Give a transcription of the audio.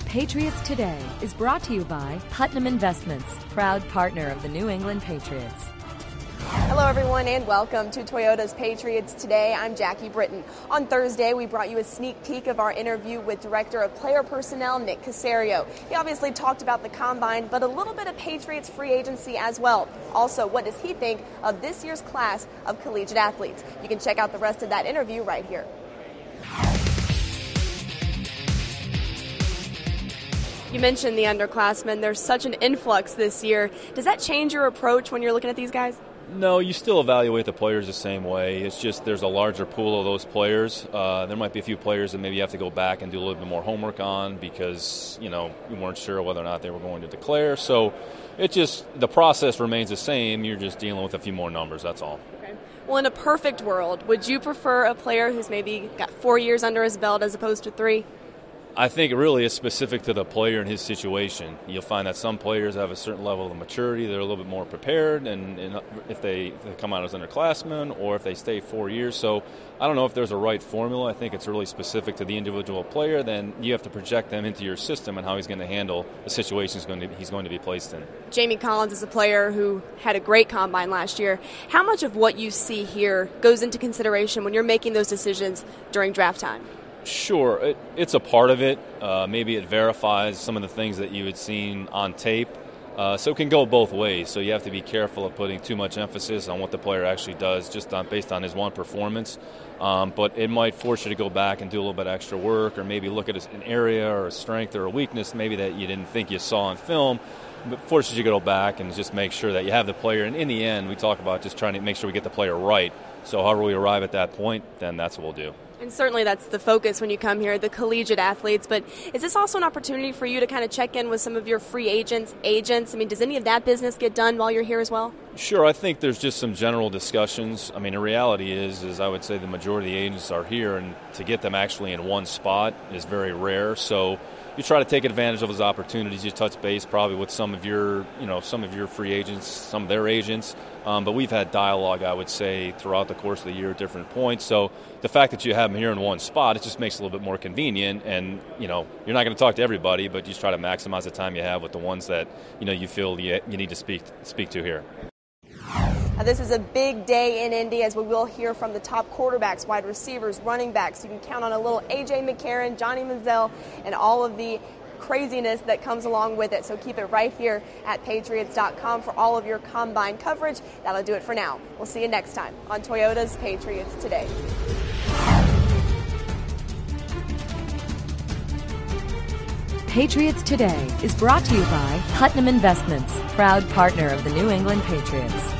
Patriots Today is brought to you by Putnam Investments, proud partner of the New England Patriots. Hello everyone and welcome to Toyota's Patriots Today. I'm Jackie Britton. On Thursday, we brought you a sneak peek of our interview with Director of Player Personnel, Nick Caserio. He obviously talked about the Combine, but a little bit of Patriots free agency as well. Also, what does he think of this year's class of collegiate athletes? You can check out the rest of that interview right here. You mentioned the underclassmen. There's such an influx this year. Does that change your approach when you're looking at these guys? No, you still evaluate the players the same way. It's just there's a larger pool of those players. There might be a few players that maybe you have to go back and do a little bit more homework on because, you weren't sure whether or not they were going to declare. So the process remains the same. You're just dealing with a few more numbers, that's all. Okay. Well, in a perfect world, would you prefer a player who's maybe got 4 years under his belt as opposed to 3? I think it really is specific to the player and his situation. You'll find that some players have a certain level of maturity. They're a little bit more prepared, and if they come out as underclassmen or if they stay 4 years. So I don't know if there's a right formula. I think it's really specific to the individual player. Then you have to project them into your system and how he's going to handle the situation he's going to be placed in. Jamie Collins is a player who had a great combine last year. How much of what you see here goes into consideration when you're making those decisions during draft time? Sure, it's a part of it. Maybe it verifies some of the things that you had seen on tape. So it can go both ways. So you have to be careful of putting too much emphasis on what the player actually does based on his one performance. But it might force you to go back and do a little bit extra work or maybe look at an area or a strength or a weakness maybe that you didn't think you saw on film. But forces you to go back and just make sure that you have the player. And in the end, we talk about just trying to make sure we get the player right. So however we arrive at that point, then that's what we'll do. And certainly that's the focus when you come here, the collegiate athletes. But is this also an opportunity for you to kind of check in with some of your free agents? I mean, does any of that business get done while you're here as well? Sure. I think there's just some general discussions. I mean, the reality is I would say the majority of the agents are here, and to get them actually in one spot is very rare. So you try to take advantage of those opportunities. You touch base probably with some of your free agents, some of their agents. But we've had dialogue, I would say, throughout the course of the year at different points. So the fact that you have them here in one spot, it just makes it a little bit more convenient. And, you're not going to talk to everybody, but you just try to maximize the time you have with the ones that, you feel you need to speak to here. Now, this is a big day in Indy as we will hear from the top quarterbacks, wide receivers, running backs. You can count on a little A.J. McCarron, Johnny Manziel, and all of the craziness that comes along with it. So keep it right here at Patriots.com for all of your Combine coverage. That'll do it for now. We'll see you next time on Toyota's Patriots Today. Patriots Today is brought to you by Putnam Investments, proud partner of the New England Patriots.